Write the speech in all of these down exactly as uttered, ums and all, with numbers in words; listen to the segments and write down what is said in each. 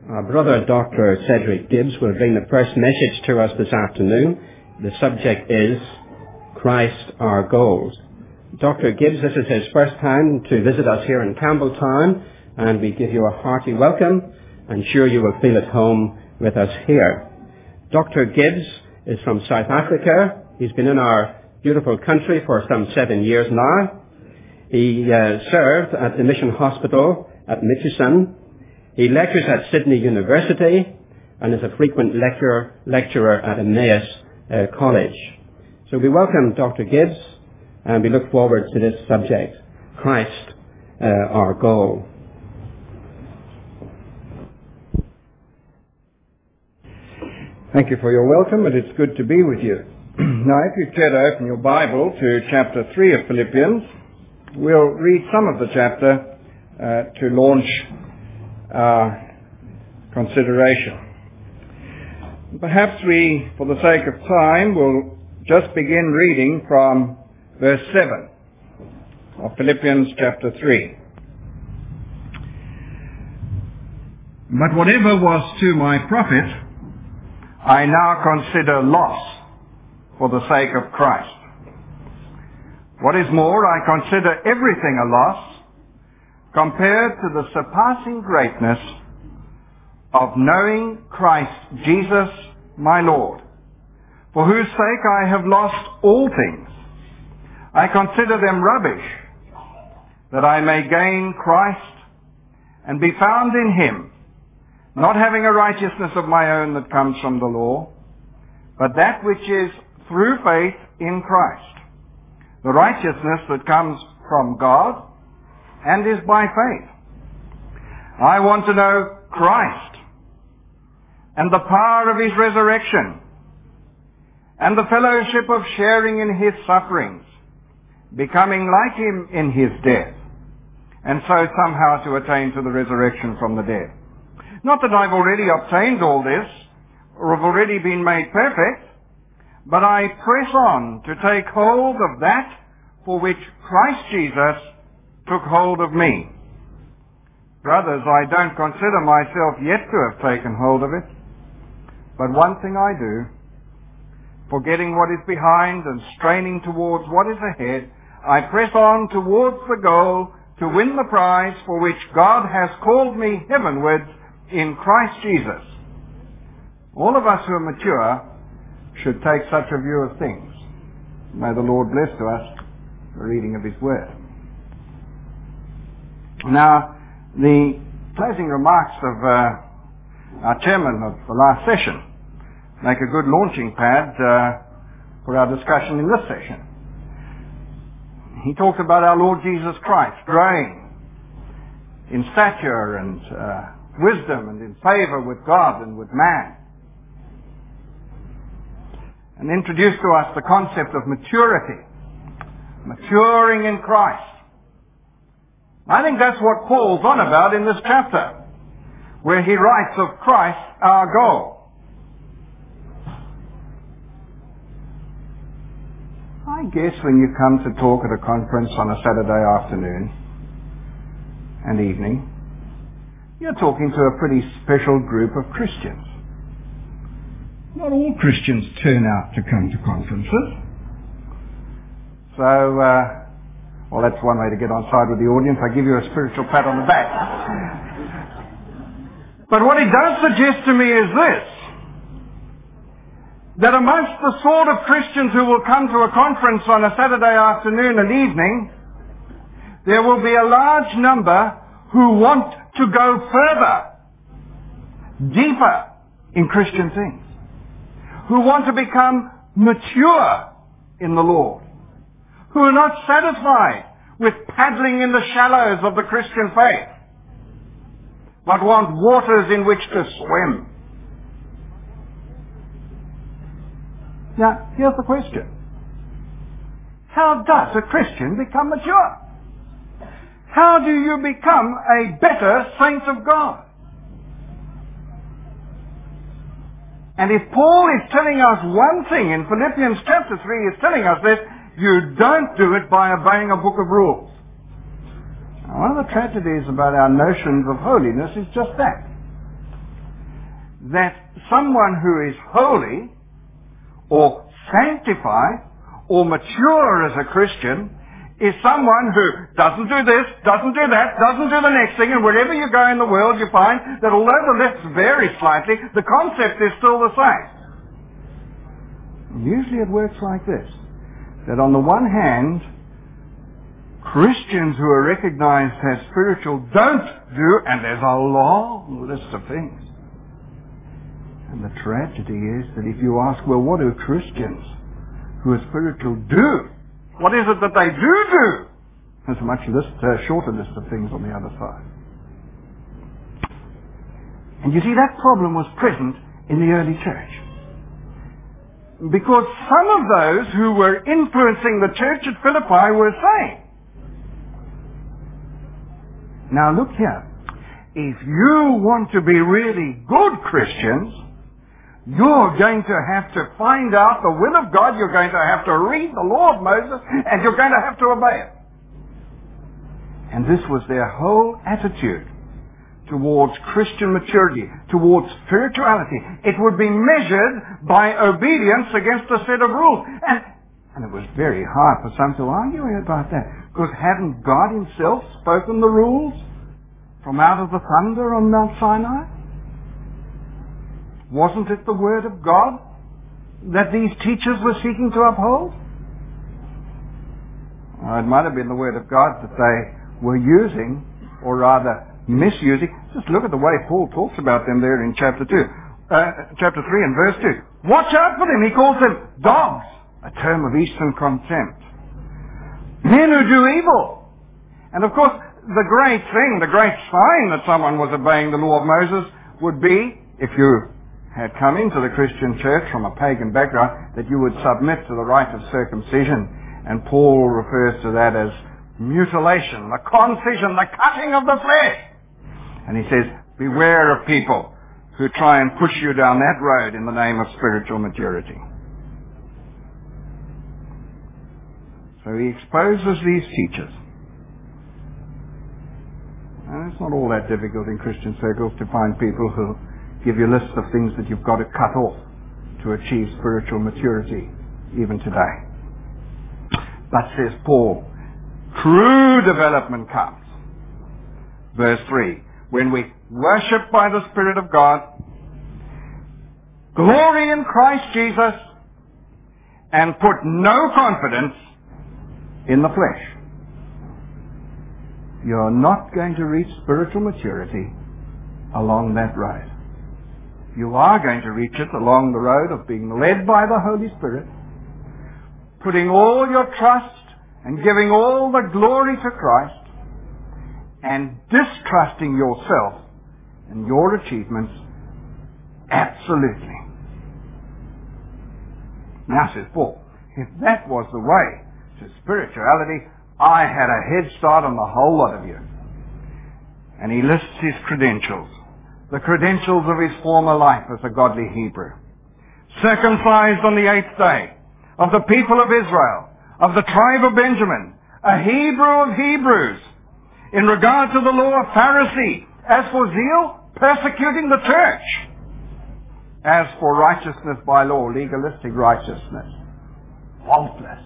Our brother, Doctor Cedric Gibbs, will bring the first message to us this afternoon. The subject is Christ our goal. Doctor Gibbs, this is his first time to visit us here in Campbelltown, and we give you a hearty welcome. I'm sure you will feel at home with us here. Doctor Gibbs is from South Africa. He's been in our beautiful country for some seven years now. He uh, served at the Mission Hospital at Mitchison. He lectures at Sydney University and is a frequent lecturer, lecturer at Emmaus uh, College. So we welcome Doctor Gibbs, and we look forward to this subject, Christ uh, our goal. Thank you for your welcome, and it's good to be with you. Now, if you care to open your Bible to chapter three of Philippians, we'll read some of the chapter uh, to launch our consideration. Perhaps we, for the sake of time, will just begin reading from verse seven of Philippians chapter three. But whatever was to my profit, I now consider loss for the sake of Christ. What is more, I consider everything a loss compared to the surpassing greatness of knowing Christ Jesus my Lord, for whose sake I have lost all things. I consider them rubbish, that I may gain Christ and be found in him, not having a righteousness of my own that comes from the law, but that which is through faith in Christ, the righteousness that comes from God and is by faith. I want to know Christ and the power of his resurrection and the fellowship of sharing in his sufferings, becoming like him in his death, and so somehow to attain to the resurrection from the dead. Not that I've already obtained all this or have already been made perfect, but I press on to take hold of that for which Christ Jesus took hold of me. Brothers, I don't consider myself yet to have taken hold of it, but one thing I do, forgetting what is behind and straining towards what is ahead, I press on towards the goal to win the prize for which God has called me heavenwards in Christ Jesus. All of us who are mature should take such a view of things. May the Lord bless to us the reading of his word. Now, the closing remarks of uh, our chairman of the last session make a good launching pad uh, for our discussion in this session. He talked about our Lord Jesus Christ growing in stature and uh, wisdom and in favor with God and with man, and introduced to us the concept of maturity, maturing in Christ. I think that's what Paul's on about in this chapter, where he writes of Christ our goal. I guess when you come to talk at a conference on a Saturday afternoon and evening, you're talking to a pretty special group of Christians. Not all Christians turn out to come to conferences. So, uh, well, that's one way to get on side with the audience. I give you a spiritual pat on the back. But what he does suggest to me is this, that amongst the sort of Christians who will come to a conference on a Saturday afternoon and evening, there will be a large number who want to go further, deeper in Christian things, who want to become mature in the Lord, who are not satisfied with paddling in the shallows of the Christian faith, but want waters in which to swim. Now, here's the question. How does a Christian become mature? How do you become a better saint of God? And if Paul is telling us one thing in Philippians chapter three, he's telling us this, you don't do it by obeying a book of rules. Now, one of the tragedies about our notions of holiness is just that. that someone who is holy or sanctified or mature as a Christian is someone who doesn't do this, doesn't do that, doesn't do the next thing, and wherever you go in the world you find that although the lists vary slightly, the concept is still the same. Usually it works like this, that on the one hand, Christians who are recognized as spiritual don't do, and there's a long list of things. And the tragedy is that if you ask, well, what do Christians who are spiritual do? What is it that they do do? There's a much list, uh, shorter list of things on the other side. And you see, that problem was present in the early church. Because some of those who were influencing the church at Philippi were saying, now look here, if you want to be really good Christians, you're going to have to find out the will of God, you're going to have to read the law of Moses, and you're going to have to obey it. And this was their whole attitude towards Christian maturity, towards spirituality. It would be measured by obedience against a set of rules. And, and it was very hard for some to argue about that, because hadn't God himself spoken the rules from out of the thunder on Mount Sinai? Wasn't it the Word of God that these teachers were seeking to uphold? Or it might have been the Word of God that they were using, or rather misusing. Just look at the way Paul talks about them there in chapter two, uh, chapter three and verse two. Watch out for them. He calls them dogs, a term of Eastern contempt. Men who do evil. And of course, the great thing, the great sign that someone was obeying the law of Moses would be, if you had come into the Christian church from a pagan background, that you would submit to the rite of circumcision. And Paul refers to that as mutilation, the concision, the cutting of the flesh. And he says, beware of people who try and push you down that road in the name of spiritual maturity. So he exposes these teachers. And it's not all that difficult in Christian circles to find people who give you lists of things that you've got to cut off to achieve spiritual maturity, even today. But, says Paul, true development comes. Verse three, when we worship by the Spirit of God, glory in Christ Jesus, and put no confidence in the flesh. You're not going to reach spiritual maturity along that road. You are going to reach it along the road of being led by the Holy Spirit, putting all your trust and giving all the glory to Christ, and distrusting yourself and your achievements absolutely. Now, says Paul, if that was the way to spirituality, I had a head start on the whole lot of you. And he lists his credentials. The credentials of his former life as a godly Hebrew. Circumcised on the eighth day, of the people of Israel, of the tribe of Benjamin, a Hebrew of Hebrews, in regard to the law of Pharisee, as for zeal, persecuting the church, as for righteousness by law, legalistic righteousness, faultless.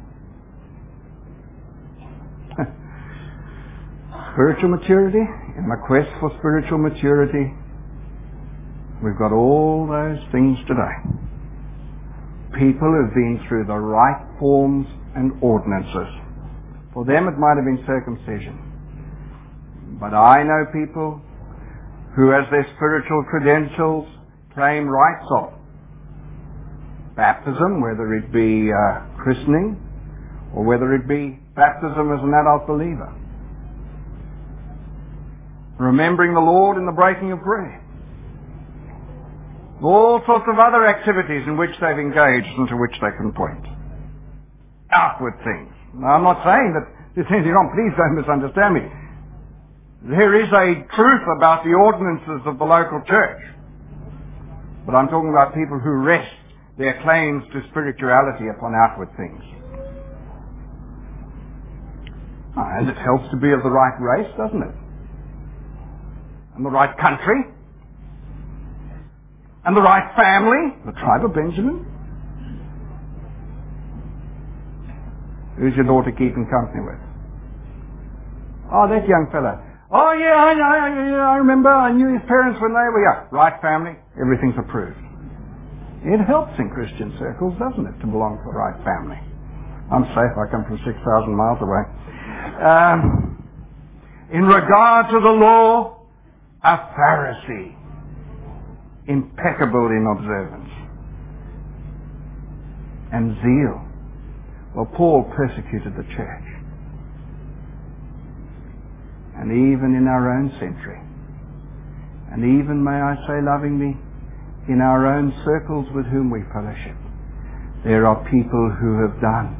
Spiritual maturity, in the quest for spiritual maturity, we've got all those things today. People who've been through the right forms and ordinances. For them it might have been circumcision. But I know people who, as their spiritual credentials, claim rites of baptism, whether it be uh, christening, or whether it be baptism as an adult believer. Remembering the Lord in the breaking of bread. All sorts of other activities in which they've engaged and to which they can point. Outward things. Now, I'm not saying that there's anything wrong. Please don't misunderstand me. There is a truth about the ordinances of the local church. But I'm talking about people who rest their claims to spirituality upon outward things. And it helps to be of the right race, doesn't it? And the right country. And the right family, the tribe of Benjamin. Who's your daughter keeping company with? Oh, that young fella. Oh, yeah, I, I, I remember. I knew his parents when they were young. Right family, everything's approved. It helps in Christian circles, doesn't it, to belong to the right family? I'm safe. I come from six thousand miles away. Um, in regard to the law, a Pharisee, impeccable in observance and zeal. Well, Paul persecuted the church. And even in our own century, and even, may I say lovingly, in our own circles with whom we fellowship, there are people who have done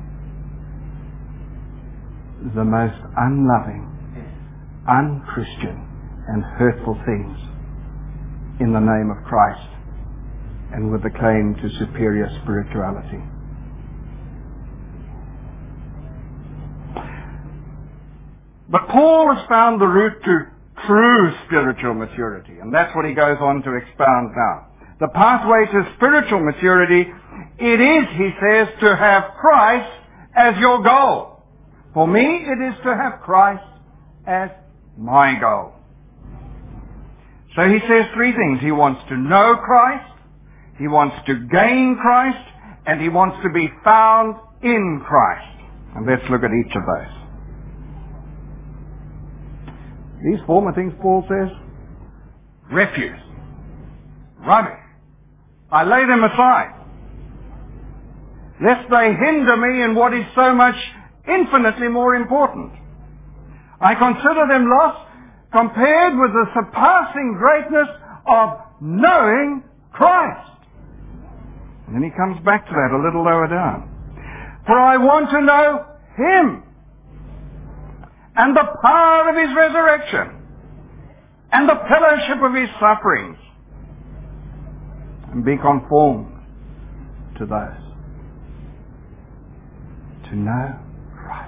the most unloving, unchristian, and hurtful things in the name of Christ and with the claim to superior spirituality. But Paul has found the route to true spiritual maturity, and that's what he goes on to expound now. The pathway to spiritual maturity, it is, he says, to have Christ as your goal. For me, it is to have Christ as my goal. So he says three things. He wants to know Christ, he wants to gain Christ, and he wants to be found in Christ. And let's look at each of those. These former things, Paul says, refuse, rubbish. I lay them aside, lest they hinder me in what is so much infinitely more important. I consider them lost compared with the surpassing greatness of knowing Christ. And then he comes back to that a little lower down. For I want to know Him, and the power of His resurrection, and the fellowship of His sufferings, and be conformed to those. To know Christ.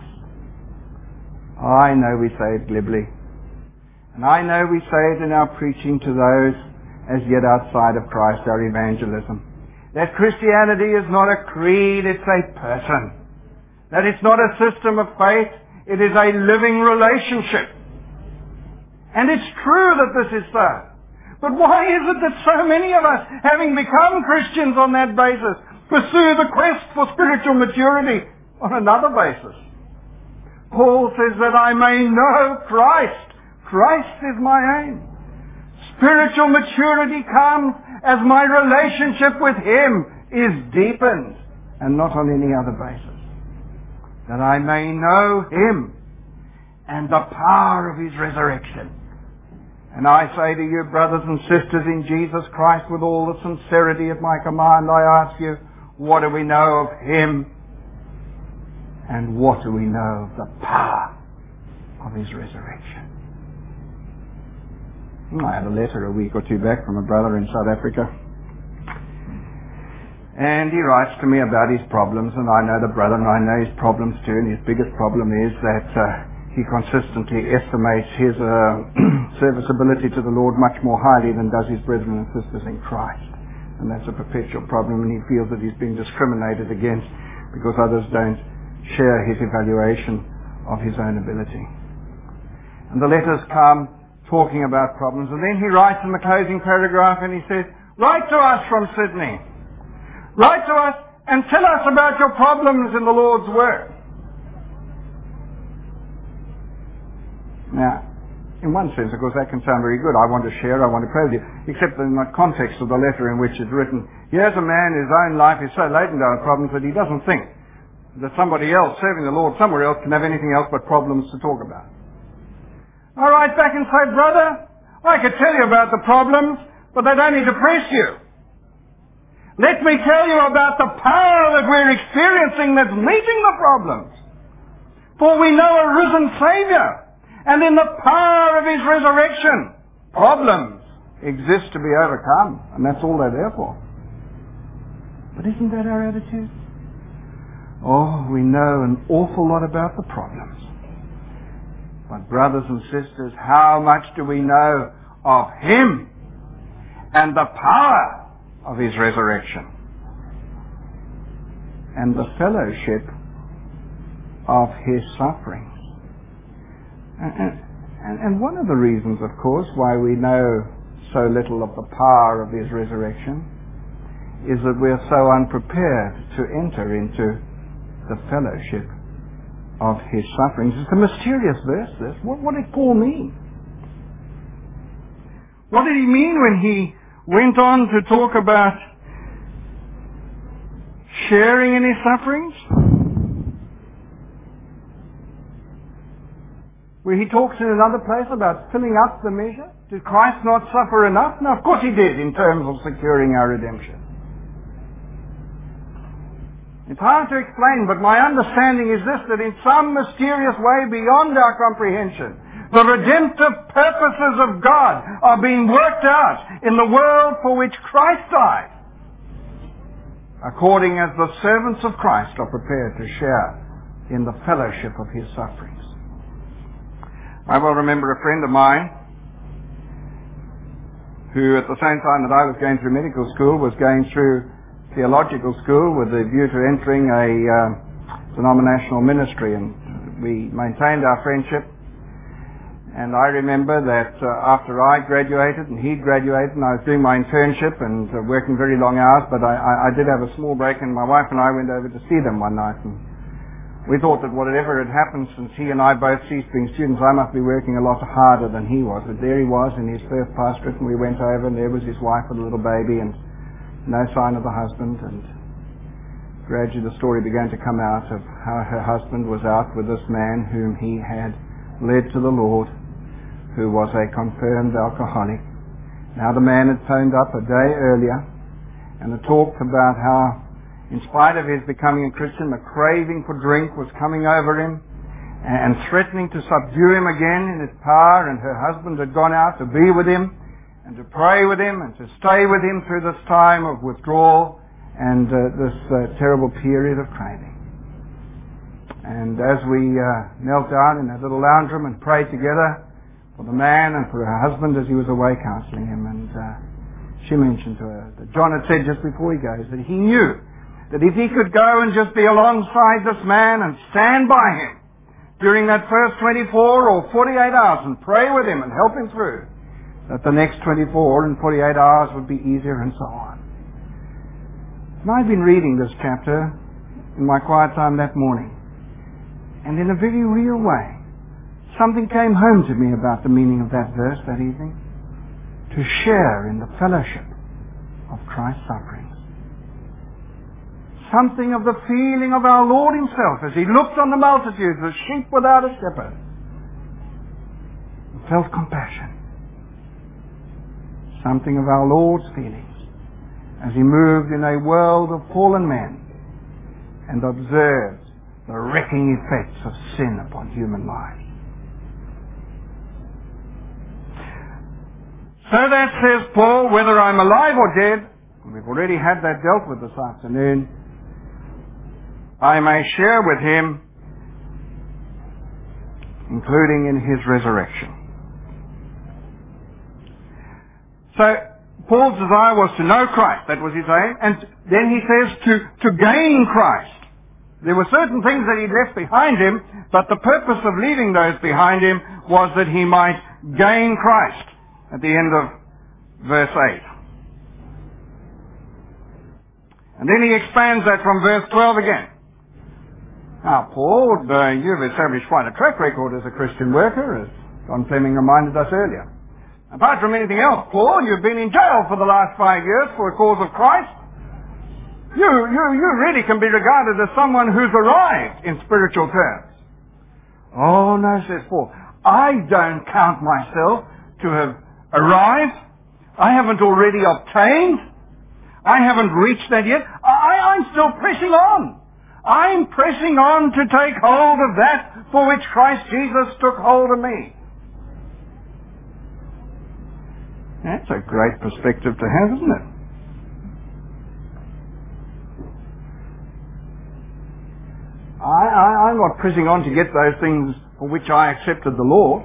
I know we say it glibly, and I know we say it in our preaching to those as yet outside of Christ, our evangelism, that Christianity is not a creed, it's a person. That it's not a system of faith, it is a living relationship. And it's true that this is so. But why is it that so many of us, having become Christians on that basis, pursue the quest for spiritual maturity on another basis? Paul says that I may know Christ. Christ is my aim. Spiritual maturity comes as my relationship with Him is deepened, and not on any other basis. That I may know Him and the power of His resurrection. And I say to you, brothers and sisters in Jesus Christ, with all the sincerity at my command, I ask you, what do we know of Him? And what do we know of the power of His resurrection? I had a letter a week or two back from a brother in South Africa. And he writes to me about his problems, and I know the brother and I know his problems too, and his biggest problem is that uh, he consistently estimates his uh, serviceability to the Lord much more highly than does his brethren and sisters in Christ. And that's a perpetual problem, and he feels that he's being discriminated against because others don't share his evaluation of his own ability. And the letters come talking about problems, and then he writes in the closing paragraph and he says, write to us from Sydney. Write to us and tell us about your problems in the Lord's work. Now, in one sense, of course, that can sound very good. I want to share, I want to pray with you. Except in the context of the letter in which it's written, here's a man whose own life is so laden down with problems that he doesn't think that somebody else serving the Lord somewhere else can have anything else but problems to talk about. I write back and say, brother, I could tell you about the problems, but they'd only depress you. Let me tell you about the power that we're experiencing that's meeting the problems. For we know a risen Savior, and in the power of His resurrection, problems exist to be overcome, and that's all they're there for. But isn't that our attitude? Oh, we know an awful lot about the problems. But brothers and sisters, how much do we know of Him and the power of his resurrection and the fellowship of his sufferings. And, and, and one of the reasons, of course, why we know so little of the power of his resurrection is that we're so unprepared to enter into the fellowship of his sufferings. It's a mysterious verse, this. What, what did Paul mean? What did he mean when he went on to talk about sharing in his sufferings? Where he talks in another place about filling up the measure? Did Christ not suffer enough? No, of course he did in terms of securing our redemption. It's hard to explain, but my understanding is this, that in some mysterious way beyond our comprehension, the redemptive purposes of God are being worked out in the world for which Christ died, according as the servants of Christ are prepared to share in the fellowship of his sufferings. I well remember a friend of mine who at the same time that I was going through medical school was going through theological school with a view to entering a uh, denominational ministry, and we maintained our friendship. And I remember that uh, after I graduated and he'd graduated and I was doing my internship and uh, working very long hours, but I, I, I did have a small break, and my wife and I went over to see them one night, and we thought that whatever had happened since he and I both ceased being students, I must be working a lot harder than he was. But there he was in his first pastorate, and we went over, and there was his wife with a little baby and no sign of the husband. And gradually the story began to come out of how her husband was out with this man whom he had led to the Lord, who was a confirmed alcoholic. Now the man had phoned up a day earlier and had talked about how, in spite of his becoming a Christian, the craving for drink was coming over him and threatening to subdue him again in its power, and her husband had gone out to be with him and to pray with him and to stay with him through this time of withdrawal and uh, this uh, terrible period of craving. And as we uh, knelt down in that little lounge room and prayed together for the man and for her husband as he was away counseling him, and uh, she mentioned to her that John had said just before he goes that he knew that if he could go and just be alongside this man and stand by him during that first twenty-four or forty-eight hours and pray with him and help him through, that the next twenty-four and forty-eight hours would be easier, and so on. And I've been reading this chapter in my quiet time that morning, and in a very real way, something came home to me about the meaning of that verse that evening. To share in the fellowship of Christ's sufferings. Something of the feeling of our Lord himself as he looked on the multitudes as sheep without a shepherd, and felt compassion. Something of our Lord's feelings as he moved in a world of fallen men and observed the wrecking effects of sin upon human lives. So that, says Paul, whether I'm alive or dead, and we've already had that dealt with this afternoon, I may share with him, including in his resurrection. So, Paul's desire was to know Christ. That was his aim. And then he says to, to gain Christ. There were certain things that he left behind him, but the purpose of leaving those behind him was that he might gain Christ at the end of verse eight. And then he expands that from verse twelve again. Now, Paul, uh, you've established quite a track record as a Christian worker, as John Fleming reminded us earlier. Apart from anything else, Paul, you've been in jail for the last five years for a cause of Christ. You, you, you really can be regarded as someone who's arrived in spiritual terms. Oh, no, says Paul. I don't count myself to have arrived. I haven't already obtained. I haven't reached that yet. I, I'm still pressing on. I'm pressing on to take hold of that for which Christ Jesus took hold of me. That's a great perspective to have, isn't it? I, I, I'm not pressing on to get those things for which I accepted the Lord.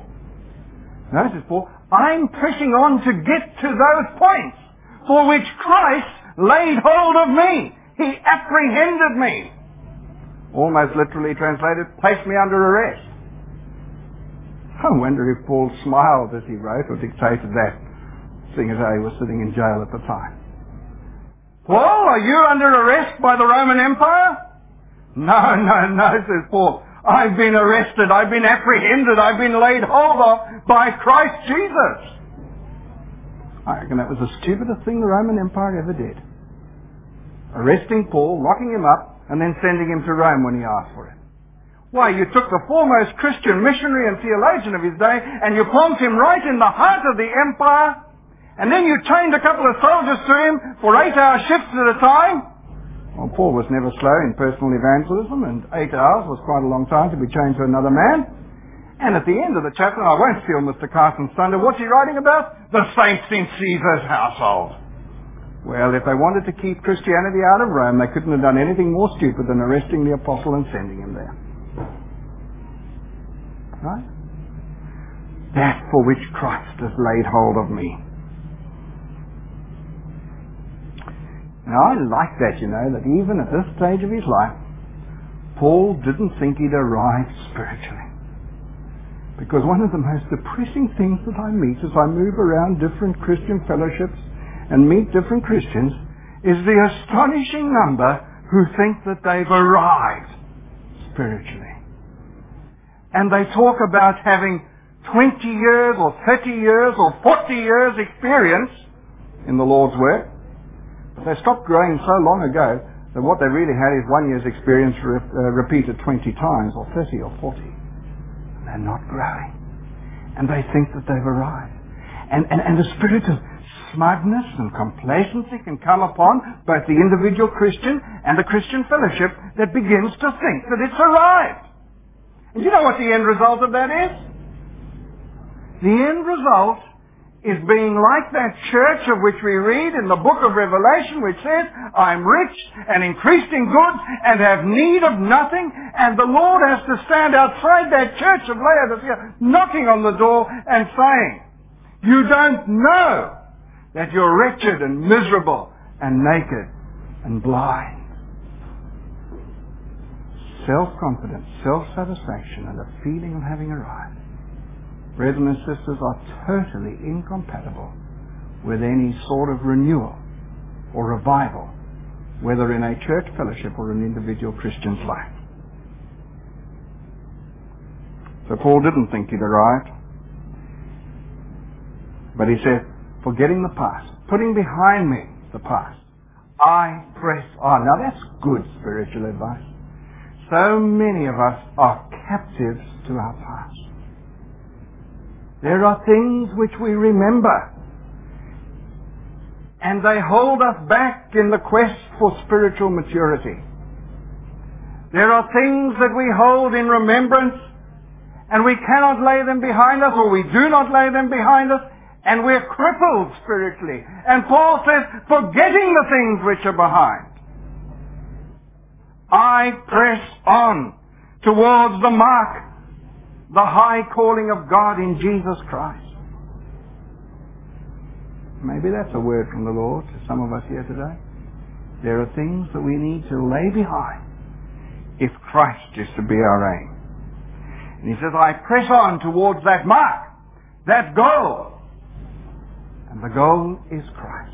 No, says Paul, I'm pressing on to get to those points for which Christ laid hold of me. He apprehended me. Almost literally translated, placed me under arrest. I wonder if Paul smiled as he wrote or dictated that, seeing as how he was sitting in jail at the time. Paul, are you under arrest by the Roman Empire? No, no, no, says Paul. I've been arrested, I've been apprehended, I've been laid hold of by Christ Jesus. I reckon that was the stupidest thing the Roman Empire ever did. Arresting Paul, locking him up, and then sending him to Rome when he asked for it. Why, you took the foremost Christian missionary and theologian of his day, and you plonked him right in the heart of the empire, and then you chained a couple of soldiers to him for eight-hour shifts at a time. Well, Paul was never slow in personal evangelism, and eight hours was quite a long time to be chained to another man. And at the end of the chapter, I won't steal Mister Carson's thunder, what's he writing about? The saints in Caesar's household. Well, if they wanted to keep Christianity out of Rome, they couldn't have done anything more stupid than arresting the apostle and sending him there. Right? That for which Christ has laid hold of me. Now, I like that, you know, that even at this stage of his life, Paul didn't think he'd arrived spiritually. Because one of the most depressing things that I meet as I move around different Christian fellowships and meet different Christians is the astonishing number who think that they've arrived spiritually. And they talk about having twenty years or thirty years or forty years experience in the Lord's Word. But they stopped growing so long ago that what they really had is one year's experience re- uh, repeated twenty times or thirty or forty. And they're not growing. And they think that they've arrived. And, and, and the spirit of smugness and complacency can come upon both the individual Christian and the Christian fellowship that begins to think that it's arrived. And you know what the end result of that is? The end result is being like that church of which we read in the book of Revelation, which says, I'm rich and increased in goods and have need of nothing, and the Lord has to stand outside that church of Laodicea knocking on the door and saying, you don't know that you're wretched and miserable and naked and blind. Self-confidence, self-satisfaction, and a feeling of having arrived, brethren and sisters, are totally incompatible with any sort of renewal or revival, whether in a church fellowship or an individual Christian's life. So Paul didn't think he'd arrived, but he said, forgetting the past, putting behind me the past, I press on. Now that's good spiritual advice. So many of us are captives to our past. There are things which we remember, and they hold us back in the quest for spiritual maturity. There are things that we hold in remembrance, and we cannot lay them behind us, or we do not lay them behind us, and we're crippled spiritually. And Paul says, forgetting the things which are behind, I press on towards the mark, the high calling of God in Jesus Christ. Maybe that's a word from the Lord to some of us here today. There are things that we need to lay behind if Christ is to be our aim. And he says, I press on towards that mark, that goal. And the goal is Christ.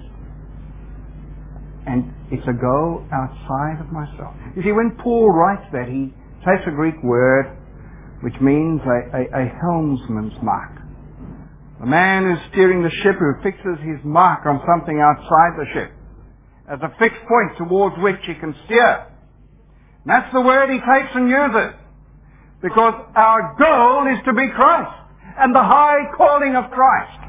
And it's a goal outside of myself. You see, when Paul writes that, he takes a Greek word which means a, a, a helmsman's mark. The man who's steering the ship, who fixes his mark on something outside the ship as a fixed point towards which he can steer. And that's the word he takes and uses. Because our goal is to be Christ and the high calling of Christ.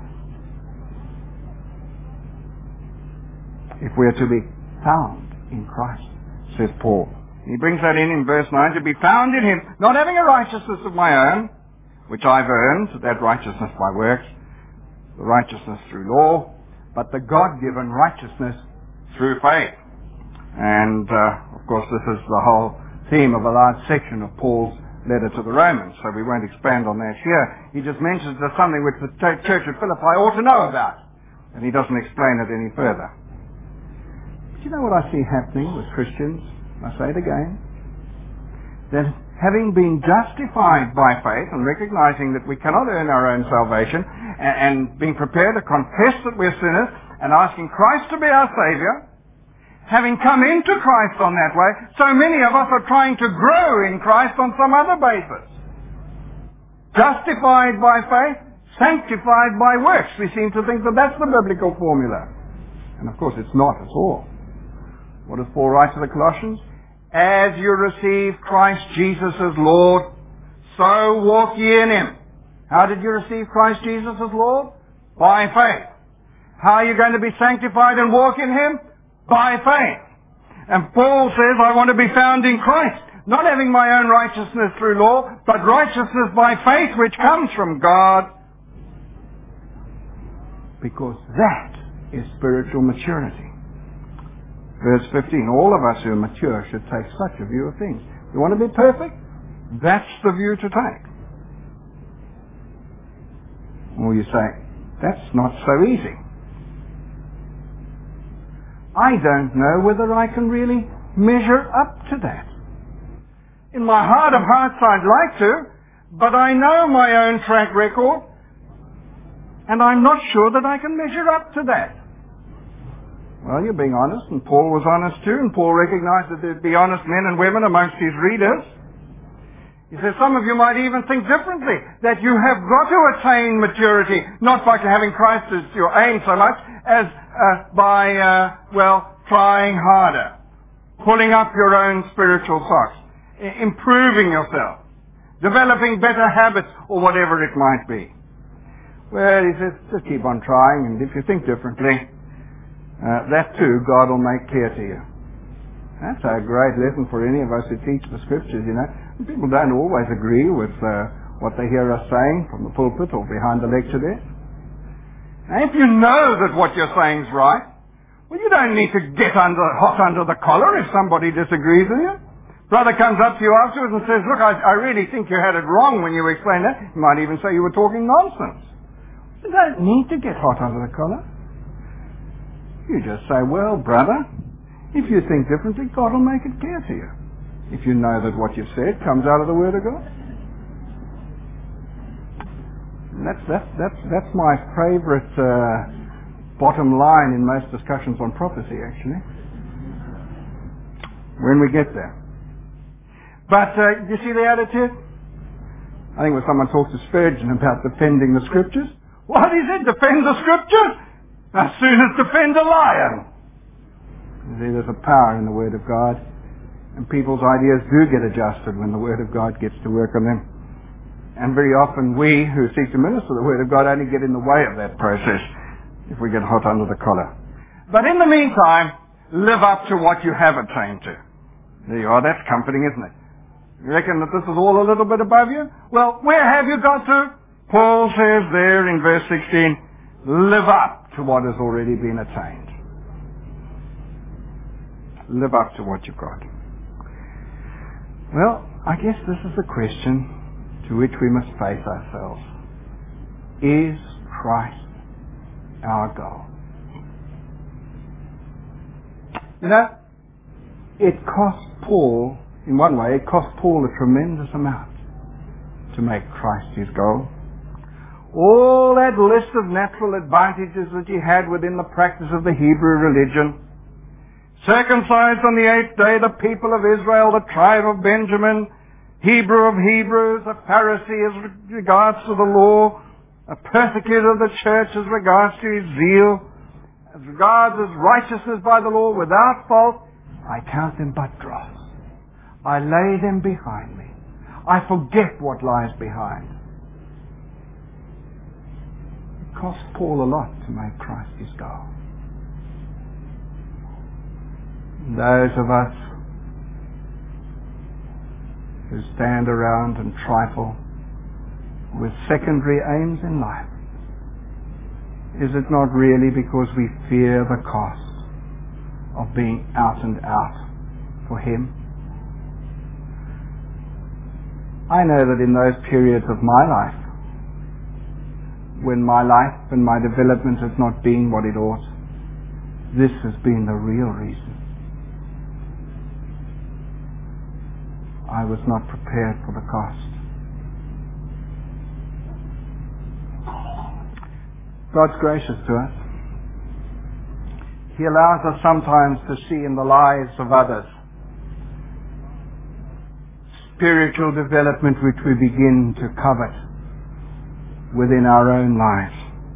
If we are to be found in Christ, says Paul. He brings that in in verse nine, to be found in Him, not having a righteousness of my own, which I've earned, that righteousness by works, the righteousness through law, but the God-given righteousness through faith. And, uh, of course, this is the whole theme of a large section of Paul's letter to the Romans, so we won't expand on that here. He just mentions there's something which the church at Philippi ought to know about, and he doesn't explain it any further. Do you know what I see happening with Christians? I say it again. That having been justified by faith and recognizing that we cannot earn our own salvation, and, and being prepared to confess that we're sinners and asking Christ to be our Savior, having come into Christ on that way, so many of us are trying to grow in Christ on some other basis. Justified by faith, sanctified by works. We seem to think that that's the biblical formula. And of course it's not at all. What does Paul write to the Colossians? As you receive Christ Jesus as Lord, so walk ye in Him. How did you receive Christ Jesus as Lord? By faith. How are you going to be sanctified and walk in Him? By faith. And Paul says, I want to be found in Christ, not having my own righteousness through law, but righteousness by faith which comes from God. Because that is spiritual maturity. Verse fifteen, all of us who are mature should take such a view of things. You want to be perfect? That's the view to take. Or you say, that's not so easy. I don't know whether I can really measure up to that. In my heart of hearts I'd like to, but I know my own track record, and I'm not sure that I can measure up to that. Well, you're being honest, and Paul was honest too, and Paul recognized that there'd be honest men and women amongst his readers. He says some of you might even think differently, that you have got to attain maturity, not by having Christ as your aim so much, as uh, by, uh, well, trying harder, pulling up your own spiritual socks, I- improving yourself, developing better habits, or whatever it might be. Well, he says, just keep on trying, and if you think differently, Uh, that too, God will make clear to you. That's a great lesson for any of us who teach the Scriptures, you know. People don't always agree with uh, what they hear us saying from the pulpit or behind the lecture desk. And if you know that what you're saying is right, well, you don't need to get under, hot under the collar if somebody disagrees with you. Brother comes up to you afterwards and says, look, I, I really think you had it wrong when you explained that. You might even say you were talking nonsense. You don't need to get hot under the collar. You just say, well, brother, if you think differently, God will make it clear to you. If you know that what you've said comes out of the Word of God. And that's, that's, that's, that's my favorite uh, bottom line in most discussions on prophecy, actually. When we get there. But, uh, you see the attitude? I think when someone talks to Spurgeon about defending the Scriptures, what he said, defend the Scriptures? As soon as defend a lion. You see, there's a power in the Word of God, and people's ideas do get adjusted when the Word of God gets to work on them. And very often we who seek to minister the Word of God only get in the way of that process if we get hot under the collar. But in the meantime, live up to what you have attained to. There you are, that's comforting, isn't it? You reckon that this is all a little bit above you? Well, where have you got to? Paul says there in verse sixteen, live up to what has already been attained. Live up to what you've got. Well, I guess this is the question to which we must face ourselves. Is Christ our goal? You know, it cost Paul, in one way, it cost Paul a tremendous amount to make Christ his goal. All that list of natural advantages that he had within the practice of the Hebrew religion. Circumcised on the eighth day, the people of Israel, the tribe of Benjamin, Hebrew of Hebrews, a Pharisee as regards to the law, a persecutor of the church as regards to his zeal, as regards his righteousness by the law without fault, I count them but dross. I lay them behind me. I forget what lies behind. Cost Paul a lot to make Christ his goal. Those of us who stand around and trifle with secondary aims in life, is it not really because we fear the cost of being out and out for Him? I know that in those periods of my life, when my life and my development has not been what it ought, This has been the real reason. I was not prepared for the cost. God's gracious to us. He allows us sometimes to see in the lives of others spiritual development which we begin to covet within our own lives.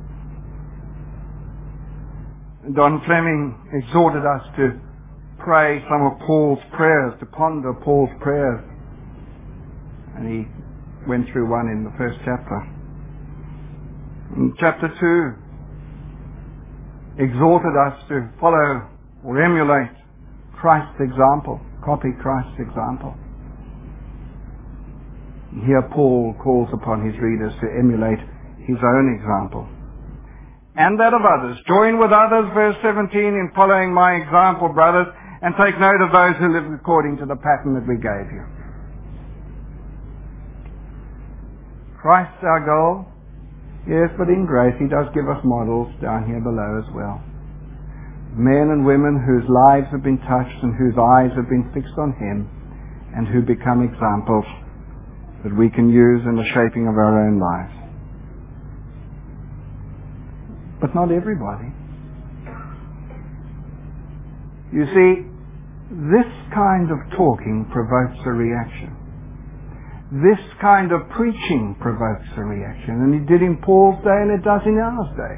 Don Fleming exhorted us to pray some of Paul's prayers, to ponder Paul's prayers. And he went through one in the first chapter. In chapter two, exhorted us to follow or emulate Christ's example, copy Christ's example. And here Paul calls upon his readers to emulate his own example and that of others. Join with others, verse seventeen, in following my example, brothers, and take note of those who live according to the pattern that we gave you. Christ's our goal. Yes, but in grace he does give us models down here below as well. Men and women whose lives have been touched and whose eyes have been fixed on him and who become examples that we can use in the shaping of our own lives. But not everybody. You see, this kind of talking provokes a reaction. This kind of preaching provokes a reaction. And it did in Paul's day and it does in ours day.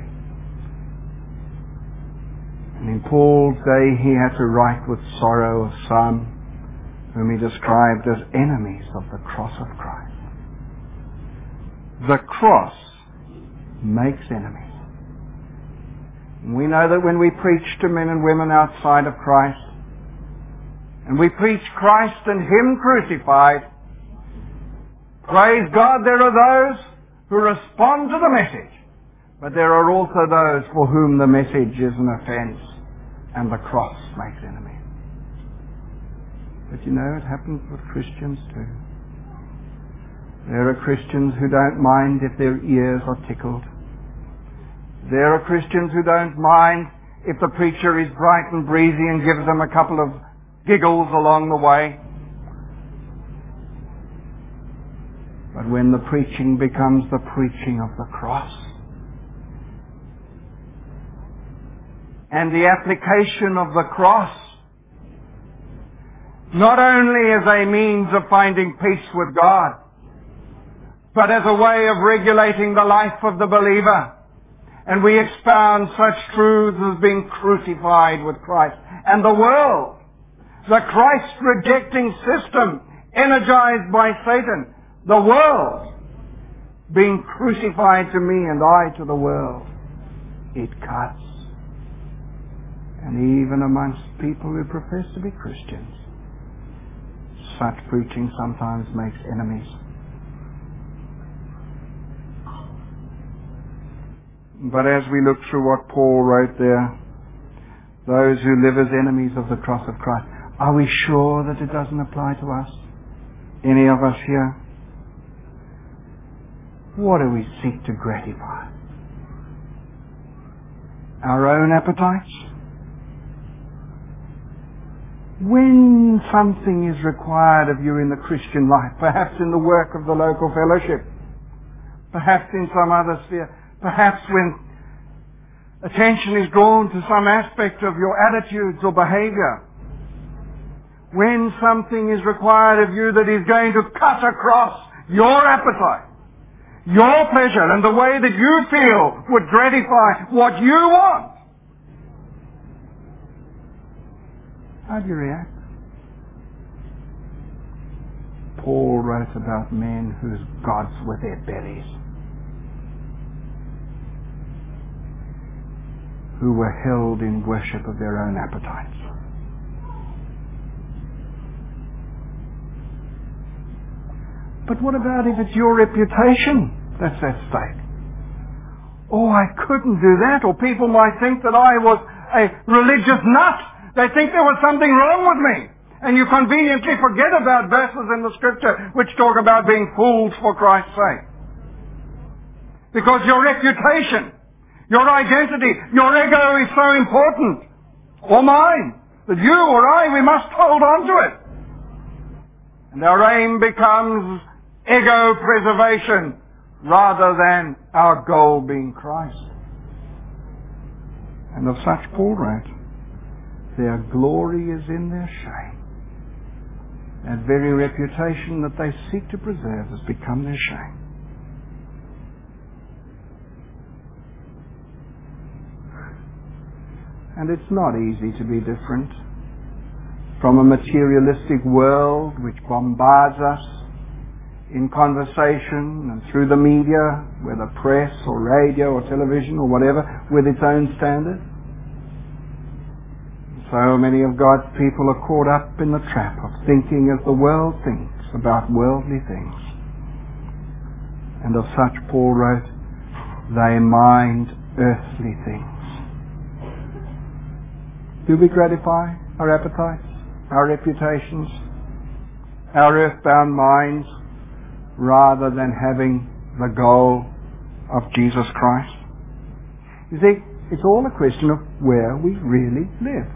And in Paul's day he had to write with sorrow of some whom he described as enemies of the cross of Christ. The cross makes enemies. And we know that when we preach to men and women outside of Christ, and we preach Christ and him crucified, praise God, there are those who respond to the message, but there are also those for whom the message is an offense and the cross makes enemies. But you know, it happens with Christians too. There are Christians who don't mind if their ears are tickled. There are Christians who don't mind if the preacher is bright and breezy and gives them a couple of giggles along the way. But when the preaching becomes the preaching of the cross, and the application of the cross, not only as a means of finding peace with God, but as a way of regulating the life of the believer, and we expound such truths as being crucified with Christ, and the world, the Christ-rejecting system energized by Satan, the world being crucified to me and I to the world, it cuts. And even amongst people who profess to be Christians, such preaching sometimes makes enemies. But as we look through what Paul wrote there, those who live as enemies of the cross of Christ, are we sure that it doesn't apply to us? Any of us here? What do we seek to gratify? Our own appetites? When something is required of you in the Christian life, perhaps in the work of the local fellowship, perhaps in some other sphere, perhaps when attention is drawn to some aspect of your attitudes or behavior, when something is required of you that is going to cut across your appetite, your pleasure, and the way that you feel would gratify what you want, how do you react? Paul wrote about men whose gods were their bellies, who were held in worship of their own appetites. But what about if it's your reputation that's at stake? Oh, I couldn't do that. Or people might think that I was a religious nut. They think there was something wrong with me. And you conveniently forget about verses in the Scripture which talk about being fools for Christ's sake. Because your reputation, your identity, your ego is so important or mine, that you or I, we must hold on to it. And our aim becomes ego preservation rather than our goal being Christ. And of such Paul wrote, their glory is in their shame. That very reputation that they seek to preserve has become their shame. And it's not easy to be different from a materialistic world which bombards us in conversation and through the media, whether press or radio or television or whatever, with its own standards. So many of God's people are caught up in the trap of thinking as the world thinks about worldly things. And of such Paul wrote, they mind earthly things. Do we gratify our appetites, our reputations, our earthbound minds, rather than having the goal of Jesus Christ? You see, it's all a question of where we really live.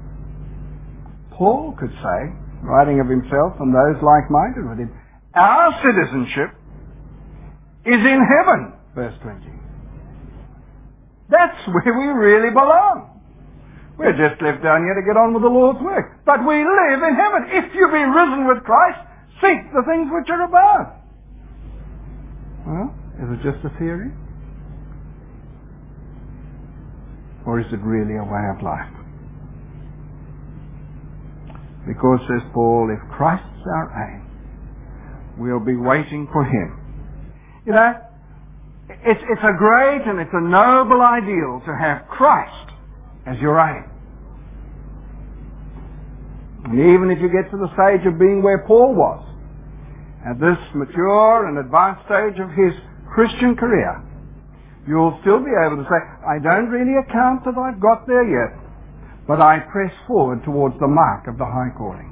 Paul could say, writing of himself and those like-minded with him, our citizenship is in heaven, verse twenty. That's where we really belong. We're just left down here to get on with the Lord's work. But we live in heaven. If you've been risen with Christ, seek the things which are above. Well, is it just a theory? Or is it really a way of life? Because, says Paul, if Christ's our aim, we'll be waiting for Him. You know, it's, it's a great and it's a noble ideal to have Christ as your aim. And even if you get to the stage of being where Paul was, at this mature and advanced stage of his Christian career, you'll still be able to say, I don't really account that I've got there yet, but I press forward towards the mark of the high calling.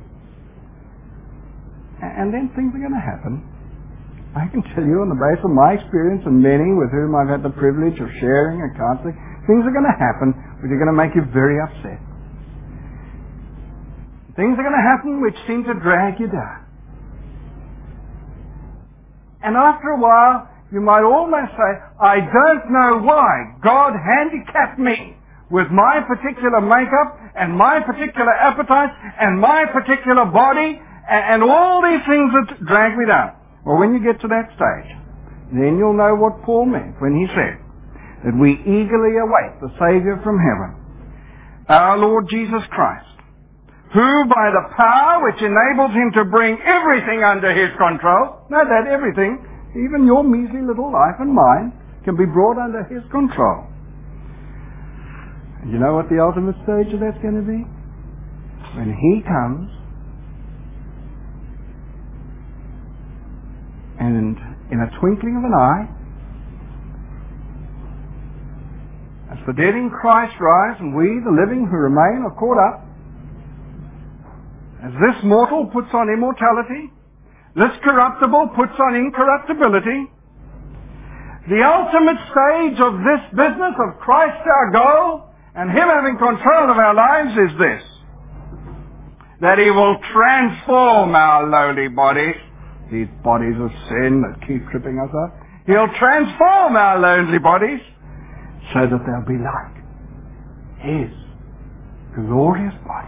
And then things are going to happen. I can tell you on the basis of my experience and many with whom I've had the privilege of sharing and counseling, things are going to happen which are going to make you very upset. Things are going to happen which seem to drag you down. And after a while, you might almost say, I don't know why God handicapped me with my particular makeup and my particular appetite and my particular body and, and all these things that drag me down. Well, when you get to that stage, then you'll know what Paul meant when he said that we eagerly await the Savior from heaven, our Lord Jesus Christ, who by the power which enables Him to bring everything under His control, know that everything, even your measly little life and mine, can be brought under His control. And you know what the ultimate stage of that's going to be? When He comes and in a twinkling of an eye, as the dead in Christ rise and we, the living who remain, are caught up, as this mortal puts on immortality, this corruptible puts on incorruptibility, the ultimate stage of this business of Christ our goal and Him having control of our lives is this: that He will transform our lowly bodies, these bodies of sin that keep tripping us up. He'll transform our lowly bodies so that they'll be like His glorious body.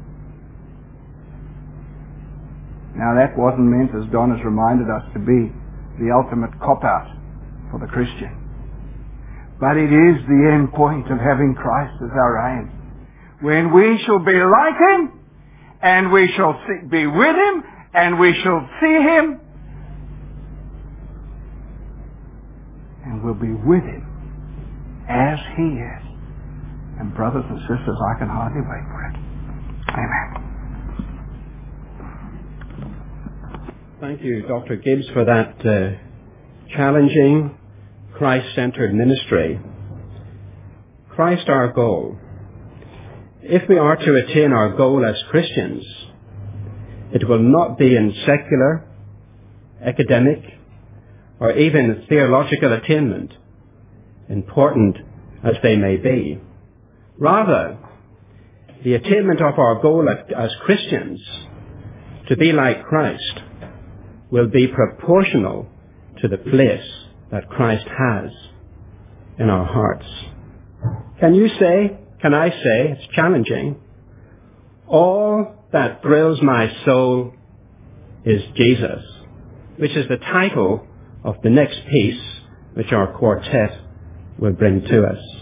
Now that wasn't meant, as Don has reminded us, to be the ultimate cop-out for the Christian. But it is the end point of having Christ as our aim. When we shall be like Him, and we shall see, be with Him, and we shall see Him, and we'll be with Him as He is. And brothers and sisters, I can hardly wait for it. Amen. Thank you, Doctor Gibbs, for that uh, challenging, Christ-centered ministry. Christ our goal. If we are to attain our goal as Christians, it will not be in secular, academic, or even theological attainment, important as they may be. Rather, the attainment of our goal as Christians to be like Christ will be proportional to the place that Christ has in our hearts. Can you say, can I say, it's challenging, all that thrills my soul is Jesus, which is the title of the next piece which our quartet will bring to us.